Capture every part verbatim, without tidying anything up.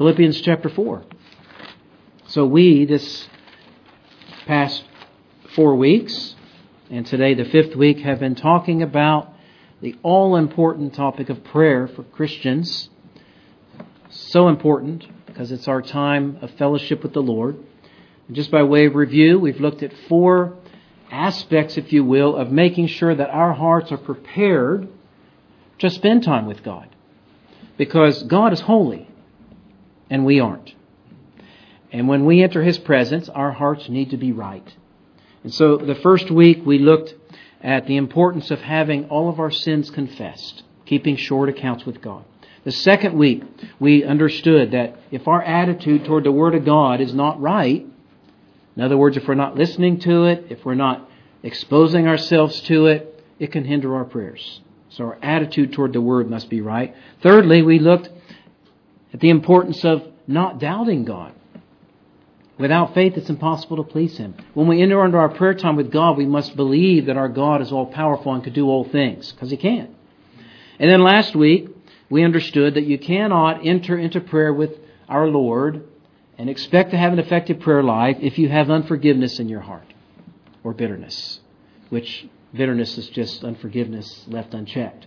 Philippians chapter four. So we, this past four weeks, and today the fifth week, have been talking about the all-important topic of prayer for Christians. So important because it's our time of fellowship with the Lord. And just by way of review, we've looked at four aspects, if you will, of making sure that our hearts are prepared to spend time with God. Because God is holy, and we aren't. And when we enter His presence, our hearts need to be right. And so the first week we looked at the importance of having all of our sins confessed, keeping short accounts with God. The second week we understood that if our attitude toward the Word of God is not right, in other words, if we're not listening to it, if we're not exposing ourselves to it, it can hinder our prayers. So our attitude toward the Word must be right. Thirdly, we looked at the importance of not doubting God. Without faith, it's impossible to please Him. When we enter into our prayer time with God, we must believe that our God is all-powerful and can do all things, because He can. And then last week, we understood that you cannot enter into prayer with our Lord and expect to have an effective prayer life if you have unforgiveness in your heart, or bitterness, which bitterness is just unforgiveness left unchecked.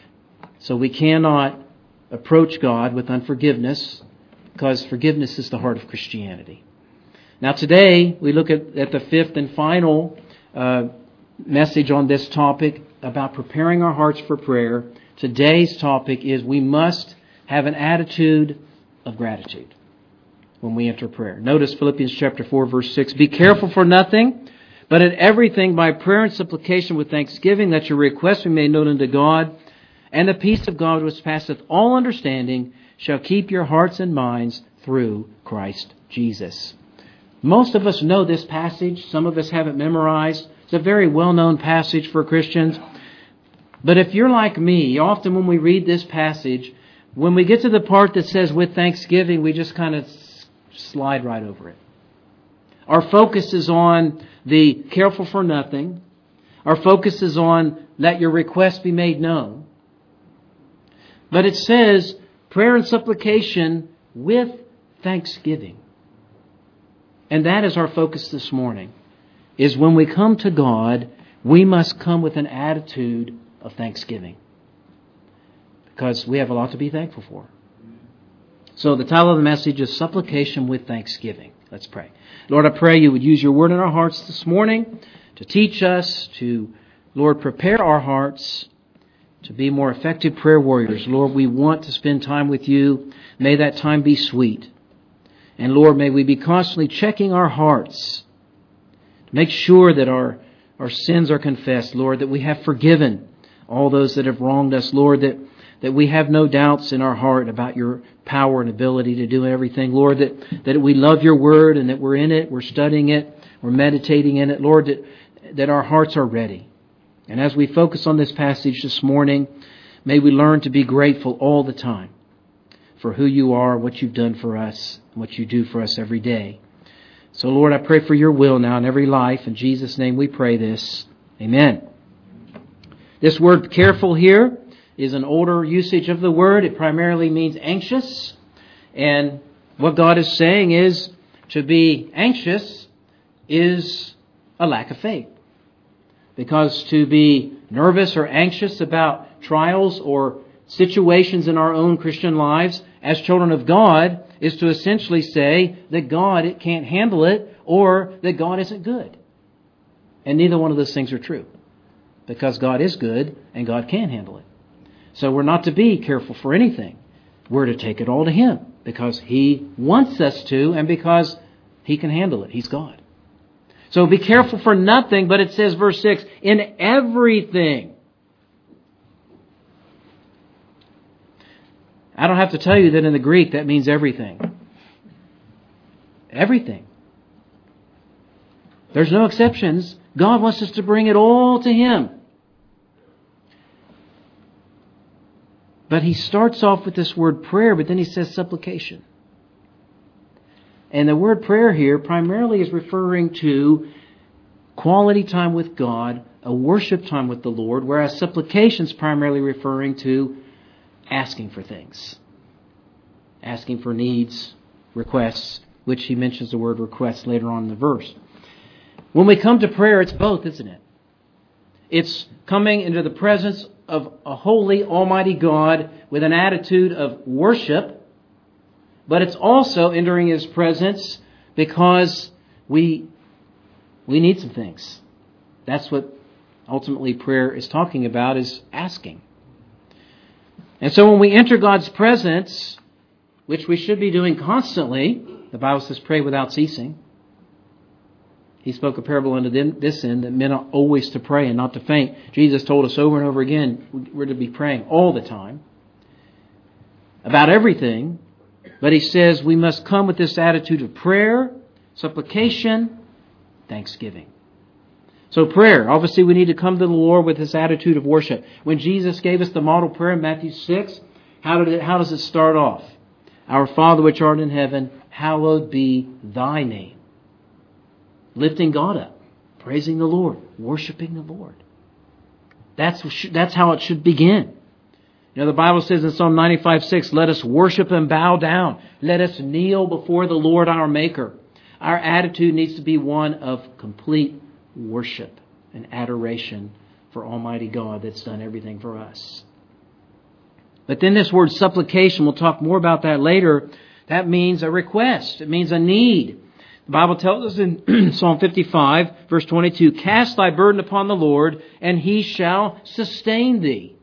So we cannot approach God with unforgiveness, because forgiveness is the heart of Christianity. Now today, we look at, at the fifth and final uh, message on this topic about preparing our hearts for prayer. Today's topic is we must have an attitude of gratitude when we enter prayer. Notice Philippians chapter four, verse six. Be careful for nothing, but in everything by prayer and supplication with thanksgiving, that your requests be made known unto God, and the peace of God which passeth all understanding shall keep your hearts and minds through Christ Jesus. Most of us know this passage. Some of us have it memorized. It's a very well-known passage for Christians. But if you're like me, often when we read this passage, when we get to the part that says with thanksgiving, we just kind of slide right over it. Our focus is on the careful for nothing. Our focus is on let your request be made known. But it says prayer and supplication with thanksgiving. And that is our focus this morning, is when we come to God, we must come with an attitude of thanksgiving, because we have a lot to be thankful for. So the title of the message is Supplication with Thanksgiving. Let's pray. Lord, I pray you would use your word in our hearts this morning to teach us, to, Lord, prepare our hearts to be more effective prayer warriors. Lord, we want to spend time with you. May that time be sweet. And Lord, may we be constantly checking our hearts to make sure that our, our sins are confessed, Lord, that we have forgiven all those that have wronged us, Lord, that, that we have no doubts in our heart about your power and ability to do everything, Lord, that, that we love your word and that we're in it, we're studying it, we're meditating in it, Lord, that, that our hearts are ready. And as we focus on this passage this morning, may we learn to be grateful all the time for who you are, what you've done for us, and what you do for us every day. So, Lord, I pray for your will now in every life. In Jesus' name we pray this. Amen. This word careful here is an older usage of the word. It primarily means anxious. And what God is saying is to be anxious is a lack of faith. Because to be nervous or anxious about trials or situations in our own Christian lives as children of God is to essentially say that God it can't handle it, or that God isn't good. And neither one of those things are true, because God is good and God can handle it. So we're not to be careful for anything. We're to take it all to Him, because He wants us to, and because He can handle it. He's God. So be careful for nothing, but it says, verse six, in everything. I don't have to tell you that in the Greek that means everything. Everything. There's no exceptions. God wants us to bring it all to Him. But He starts off with this word prayer, but then He says supplication. And the word prayer here primarily is referring to quality time with God, a worship time with the Lord, whereas supplication is primarily referring to asking for things. asking for needs, requests, which he mentions the word requests later on in the verse. When we come to prayer, it's both, isn't it? It's coming into the presence of a holy, almighty God with an attitude of worship, but it's also entering His presence because we we need some things. That's what ultimately prayer is talking about, is asking. And so when we enter God's presence, which we should be doing constantly, the Bible says pray without ceasing. He spoke a parable unto this end that men ought always to pray and not to faint. Jesus told us over and over again we're to be praying all the time about everything. But He says we must come with this attitude of prayer, supplication, thanksgiving. So prayer, obviously we need to come to the Lord with this attitude of worship. When Jesus gave us the model prayer in Matthew six, how did it, how does it start off? Our Father which art in heaven, hallowed be Thy name. Lifting God up, praising the Lord, worshiping the Lord. That's, that's how it should begin. You know, the Bible says in Psalm ninety-five six, let us worship and bow down. Let us kneel before the Lord our Maker. Our attitude needs to be one of complete worship and adoration for Almighty God that's done everything for us. But then this word supplication, we'll talk more about that later. That means a request. It means a need. The Bible tells us in Psalm fifty-five, verse twenty-two, cast thy burden upon the Lord, and He shall sustain thee.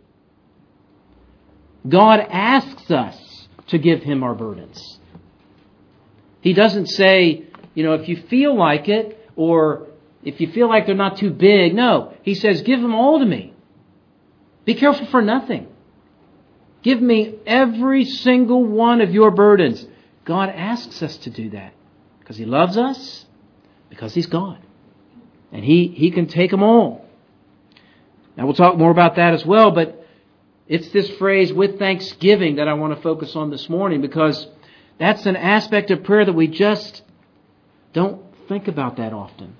God asks us to give Him our burdens. He doesn't say, you know, if you feel like it, or if you feel like they're not too big. No, He says, give them all to me. Be careful for nothing. Give me every single one of your burdens. God asks us to do that. Because He loves us, because He's God. And He, he can take them all. Now we'll talk more about that as well, but it's this phrase, with thanksgiving, that I want to focus on this morning, because that's an aspect of prayer that we just don't think about that often.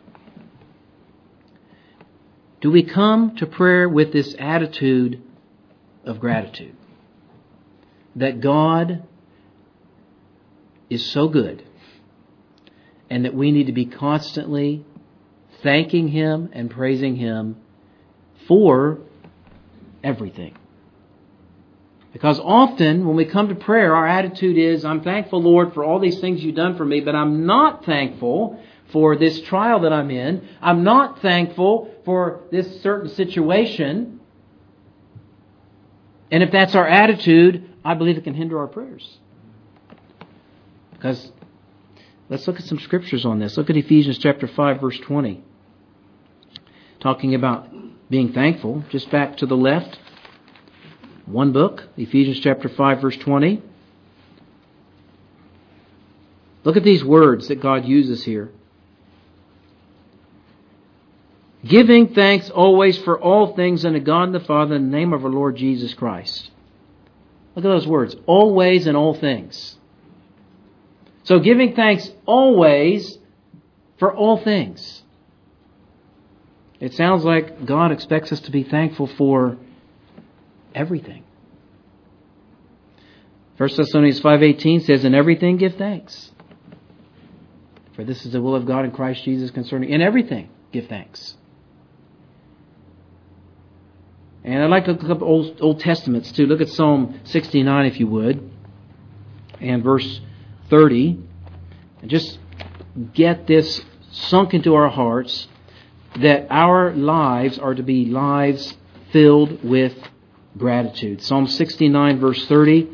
Do we come to prayer with this attitude of gratitude? That God is so good, and that we need to be constantly thanking Him and praising Him for everything. Because often when we come to prayer, our attitude is, I'm thankful, Lord, for all these things You've done for me, but I'm not thankful for this trial that I'm in. I'm not thankful for this certain situation. And if that's our attitude, I believe it can hinder our prayers. Because let's look at some scriptures on this. Look at Ephesians chapter five, verse twenty. Talking about being thankful. Just back to the left. One book, Ephesians chapter five, verse twenty. Look at these words that God uses here. Giving thanks always for all things unto God the Father in the name of our Lord Jesus Christ. Look at those words. Always and all things. So giving thanks always for all things. It sounds like God expects us to be thankful for everything. First Thessalonians five eighteen says, in everything give thanks. For this is the will of God in Christ Jesus concerning. In everything give thanks. And I'd like to look up Old, Old Testaments too. Look at Psalm sixty-nine if you would. And verse thirty. And just get this sunk into our hearts, that our lives are to be lives filled with gratitude. Psalm sixty-nine verse thirty.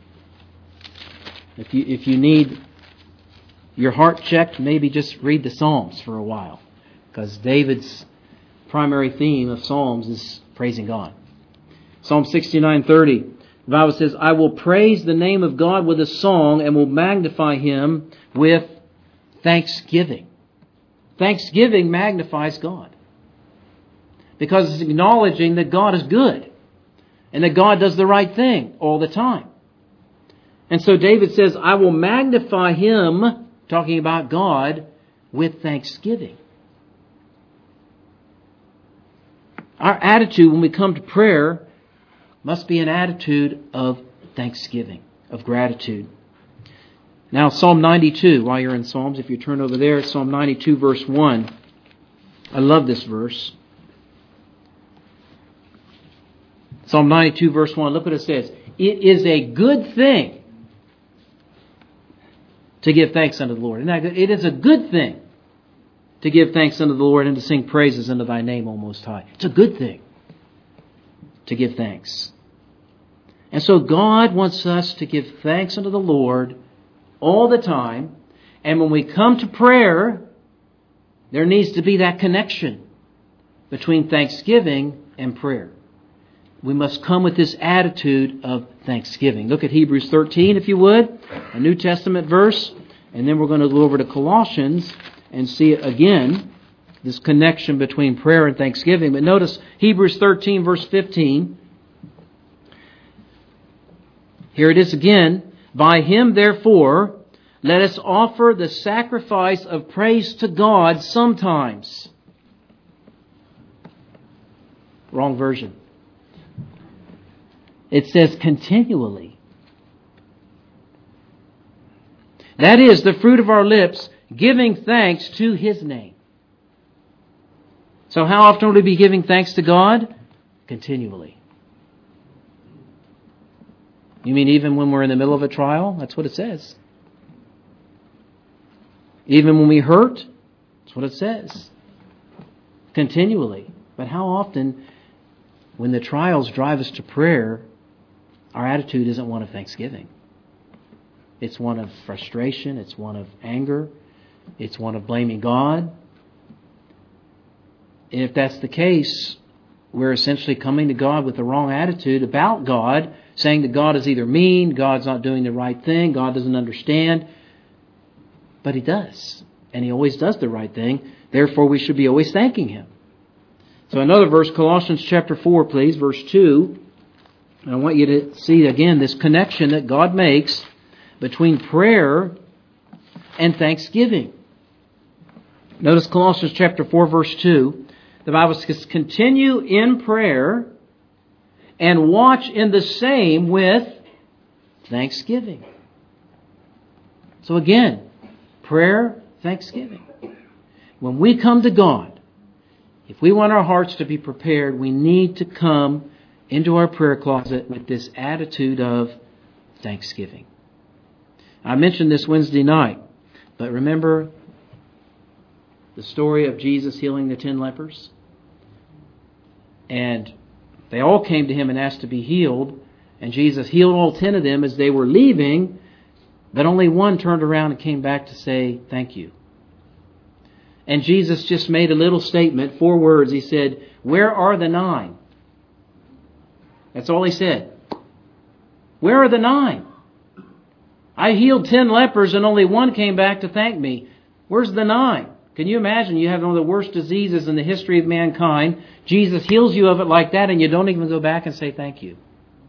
If you, if you need your heart checked, maybe just read the Psalms for a while. Because David's primary theme of Psalms is praising God. Psalm sixty-nine thirty. The Bible says, I will praise the name of God with a song and will magnify Him with thanksgiving. Thanksgiving magnifies God. Because it's acknowledging that God is good. And that God does the right thing all the time. And so David says, I will magnify Him, talking about God, with thanksgiving. Our attitude when we come to prayer must be an attitude of thanksgiving, of gratitude. Now Psalm ninety-two, while you're in Psalms, if you turn over there, Psalm ninety-two verse one. I love this verse. Psalm ninety-two verse one, look what it says. It is a good thing to give thanks unto the Lord. Isn't that good? It is a good thing to give thanks unto the Lord and to sing praises unto thy name, O Most High. It's a good thing to give thanks. And so God wants us to give thanks unto the Lord all the time. And when we come to prayer, there needs to be that connection between thanksgiving and prayer. We must come with this attitude of thanksgiving. Look at Hebrews thirteen, if you would, a New Testament verse. And then we're going to go over to Colossians and see again this connection between prayer and thanksgiving. But notice Hebrews thirteen, verse fifteen. Here it is again. By Him, therefore, let us offer the sacrifice of praise to God sometimes. Wrong version. It says continually. That is the fruit of our lips, giving thanks to His name. So how often will we be giving thanks to God? Continually. You mean even when we're in the middle of a trial? That's what it says. Even when we hurt? That's what it says. Continually. But how often, when the trials drive us to prayer, our attitude isn't one of thanksgiving. It's one of frustration. It's one of anger. It's one of blaming God. And if that's the case, we're essentially coming to God with the wrong attitude about God, saying that God is either mean, God's not doing the right thing, God doesn't understand. But He does. And He always does the right thing. Therefore, we should be always thanking Him. So another verse, Colossians chapter four, please, verse two. And I want you to see again this connection that God makes between prayer and thanksgiving. Notice Colossians chapter four, verse two. The Bible says, continue in prayer and watch in the same with thanksgiving. So again, prayer, thanksgiving. When we come to God, if we want our hearts to be prepared, we need to come into our prayer closet with this attitude of thanksgiving. I mentioned this Wednesday night, but remember the story of Jesus healing the ten lepers? And they all came to Him and asked to be healed, and Jesus healed all ten of them as they were leaving, but only one turned around and came back to say thank you. And Jesus just made a little statement, four words. He said, where are the nine? That's all He said. Where are the nine? I healed ten lepers and only one came back to thank me. Where's the nine? Can you imagine you have one of the worst diseases in the history of mankind. Jesus heals you of it like that and you don't even go back and say thank you.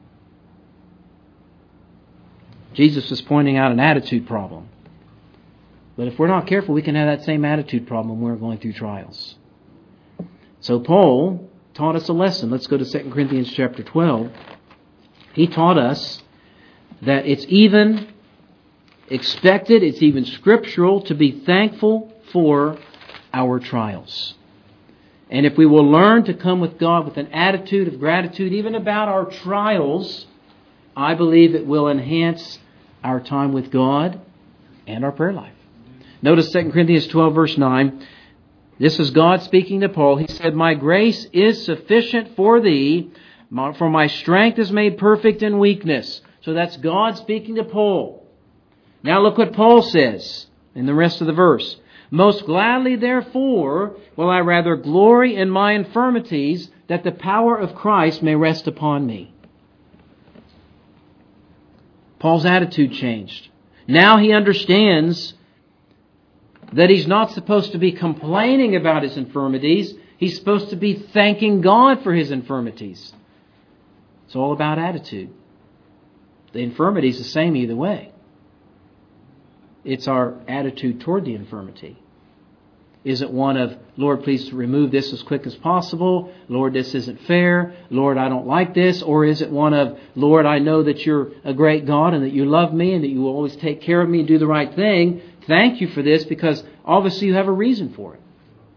Jesus is pointing out an attitude problem. But if we're not careful, we can have that same attitude problem when we're going through trials. So Paul taught us a lesson. Let's go to Second Corinthians chapter twelve. He taught us that it's even expected, it's even scriptural to be thankful for our trials. And if we will learn to come with God with an attitude of gratitude, even about our trials, I believe it will enhance our time with God and our prayer life. Notice Second Corinthians twelve, verse nine. This is God speaking to Paul. He said, my grace is sufficient for thee, for my strength is made perfect in weakness. So that's God speaking to Paul. Now look what Paul says in the rest of the verse. Most gladly, therefore, will I rather glory in my infirmities, that the power of Christ may rest upon me. Paul's attitude changed. Now he understands that he's not supposed to be complaining about his infirmities. He's supposed to be thanking God for his infirmities. It's all about attitude. The infirmity is the same either way. It's our attitude toward the infirmity. Is it one of, Lord, please remove this as quick as possible? Lord, this isn't fair. Lord, I don't like this. Or is it one of, Lord, I know that you're a great God and that you love me and that you will always take care of me and do the right thing. Thank you for this, because obviously you have a reason for it.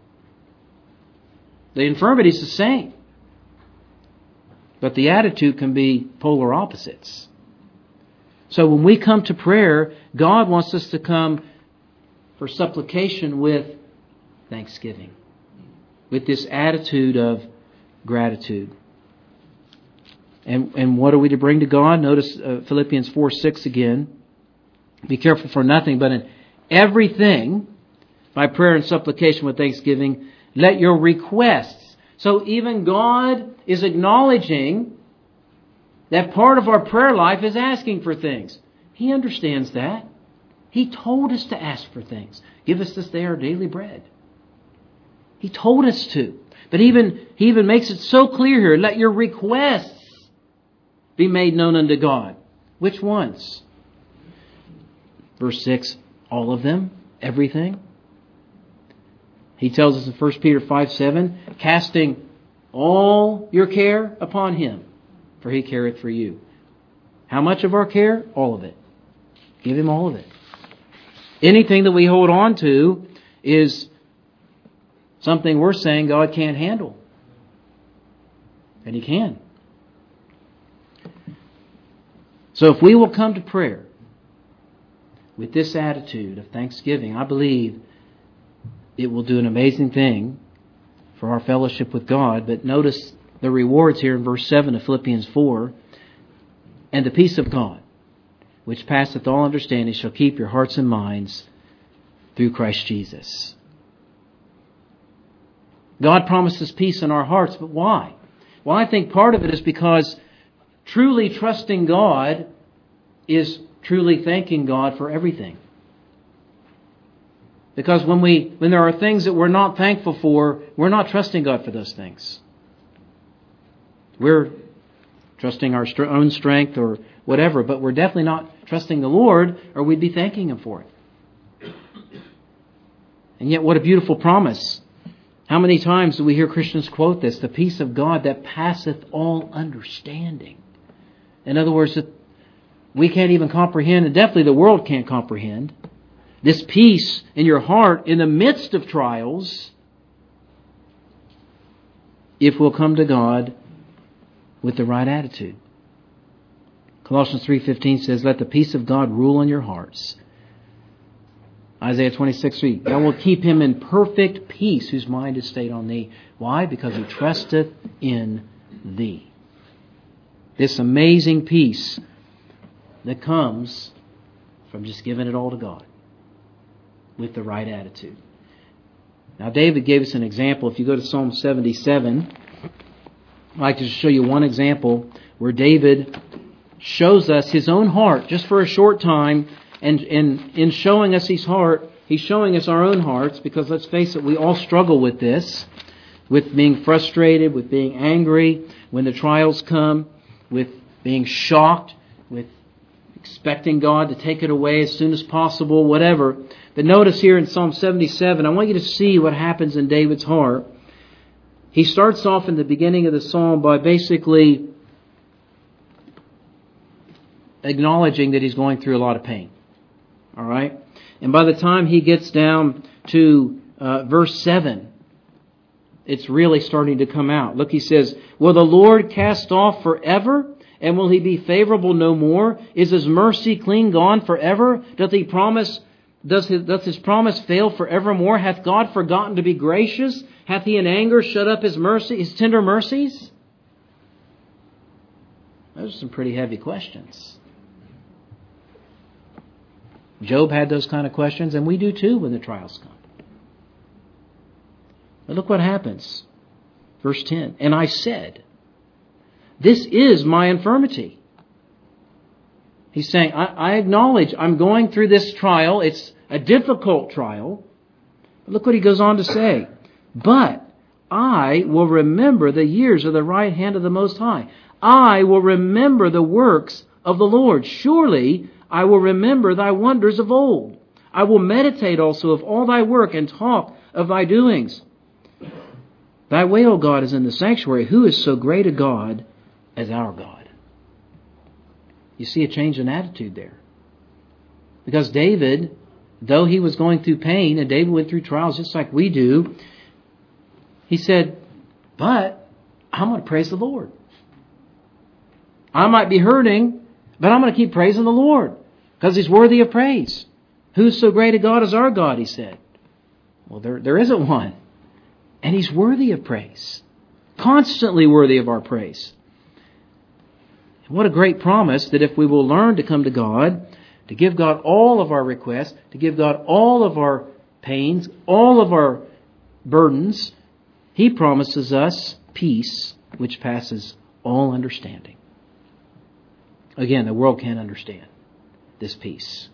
The infirmity is the same. But the attitude can be polar opposites. So when we come to prayer, God wants us to come for supplication with thanksgiving, with this attitude of gratitude. And and what are we to bring to God? Notice uh, Philippians four six again. Be careful for nothing, but in everything, by prayer and supplication with thanksgiving, let your requests. So even God is acknowledging that part of our prayer life is asking for things. He understands that. He told us to ask for things. Give us this day our daily bread. He told us to. But even He even makes it so clear here. Let your requests be made known unto God. Which ones? Verse six, all of them, everything. He tells us in First Peter five seven, casting all your care upon Him, for He careth for you. How much of our care? All of it. Give Him all of it. Anything that we hold on to is something we're saying God can't handle. And He can. So if we will come to prayer with this attitude of thanksgiving, I believe it will do an amazing thing for our fellowship with God. But notice the rewards here in verse seven of Philippians four. And the peace of God, which passeth all understanding, shall keep your hearts and minds through Christ Jesus. God promises peace in our hearts, but why? Well, I think part of it is because truly trusting God is truly thanking God for everything. Because when we when there are things that we're not thankful for, we're not trusting God for those things. We're trusting our own strength or whatever, but we're definitely not trusting the Lord, or we'd be thanking Him for it. And yet what a beautiful promise. How many times do we hear Christians quote this? The peace of God that passeth all understanding. In other words, that we can't even comprehend, and definitely the world can't comprehend, this peace in your heart in the midst of trials, if we'll come to God with the right attitude. Colossians three fifteen says, let the peace of God rule in your hearts. Isaiah twenty-six three, thou wilt keep him in perfect peace whose mind is stayed on thee. Why? Because he trusteth in thee. This amazing peace that comes from just giving it all to God with the right attitude. Now David gave us an example. If you go to Psalm seventy-seven, I'd like to show you one example where David shows us his own heart just for a short time. And in, in showing us his heart, he's showing us our own hearts, because let's face it, we all struggle with this, with being frustrated, with being angry when the trials come, with being shocked, with expecting God to take it away as soon as possible, whatever. But notice here in Psalm seventy-seven, I want you to see what happens in David's heart. He starts off in the beginning of the psalm by basically acknowledging that he's going through a lot of pain. All right? And by the time he gets down to uh, verse seven, it's really starting to come out. Look, he says, will the Lord cast off forever? And will He be favorable no more? Is His mercy clean gone forever? Doth He promise, does his, doth His promise fail forevermore? Hath God forgotten to be gracious? Hath He in anger shut up His mercy, His tender mercies? Those are some pretty heavy questions. Job had those kind of questions, and we do too when the trials come. But look what happens. Verse ten, and I said, this is my infirmity. He's saying, I, I acknowledge I'm going through this trial. It's a difficult trial. But look what he goes on to say. But I will remember the years of the right hand of the Most High. I will remember the works of the Lord. Surely I will remember thy wonders of old. I will meditate also of all thy work and talk of thy doings. Thy way, O God, is in the sanctuary. Who is so great a God as our God? You see a change in attitude there. Because David, though he was going through pain, and David went through trials just like we do, he said, but I'm going to praise the Lord. I might be hurting, but I'm going to keep praising the Lord because He's worthy of praise. Who's so great a God as our God, he said. Well, there, there isn't one. And He's worthy of praise. Constantly worthy of our praise. What a great promise that if we will learn to come to God, to give God all of our requests, to give God all of our pains, all of our burdens, He promises us peace which passes all understanding. Again, the world can't understand this peace.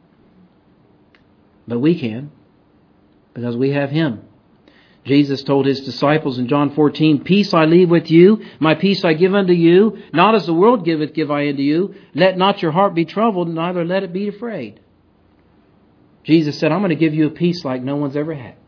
But we can, because we have Him. Jesus told His disciples in John fourteen, peace I leave with you, my peace I give unto you. Not as the world giveth, give I unto you. Let not your heart be troubled, neither let it be afraid. Jesus said, I'm going to give you a peace like no one's ever had.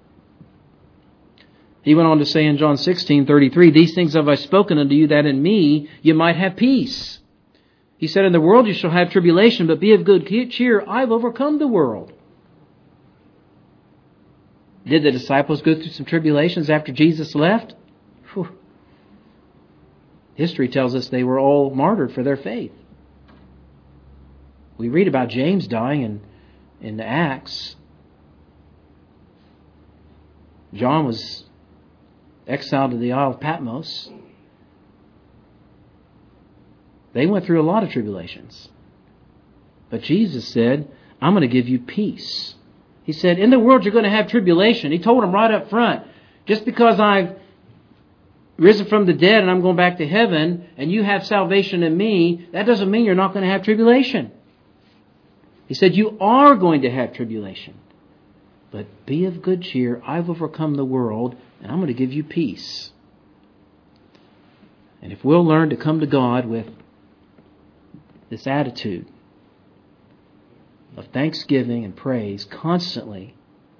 He went on to say in John sixteen thirty-three, these things have I spoken unto you, that in me you might have peace. He said, in the world you shall have tribulation, but be of good cheer. I've overcome the world. Did the disciples go through some tribulations after Jesus left? Whew. History tells us they were all martyred for their faith. We read about James dying in, in the Acts. John was exiled to the Isle of Patmos. They went through a lot of tribulations. But Jesus said, I'm going to give you peace. He said, in the world you're going to have tribulation. He told them right up front, just because I've risen from the dead and I'm going back to heaven and you have salvation in me, that doesn't mean you're not going to have tribulation. He said, you are going to have tribulation. But be of good cheer. I've overcome the world and I'm going to give you peace. And if we'll learn to come to God with this attitude of thanksgiving and praise constantly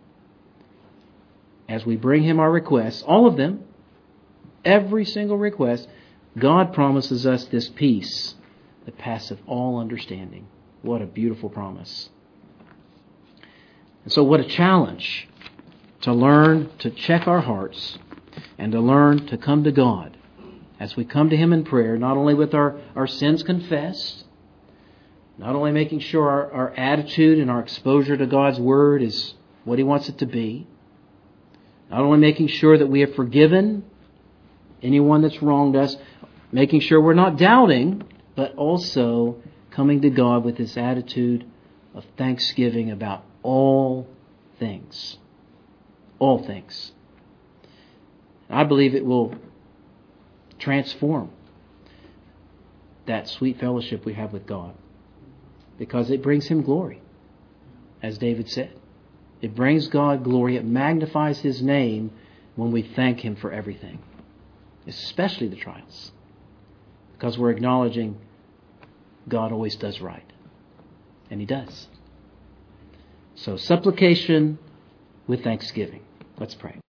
as we bring Him our requests, all of them, every single request, God promises us this peace that passeth all understanding. What a beautiful promise. And so what a challenge to learn to check our hearts and to learn to come to God as we come to Him in prayer, not only with our, our sins confessed, not only making sure our, our attitude and our exposure to God's Word is what He wants it to be, not only making sure that we have forgiven anyone that's wronged us, making sure we're not doubting, but also coming to God with this attitude of thanksgiving about all things. All things. I believe it will transform that sweet fellowship we have with God. Because it brings Him glory, as David said. It brings God glory. It magnifies His name when we thank Him for everything, especially the trials. Because we're acknowledging God always does right. And He does. So supplication with thanksgiving. Let's pray.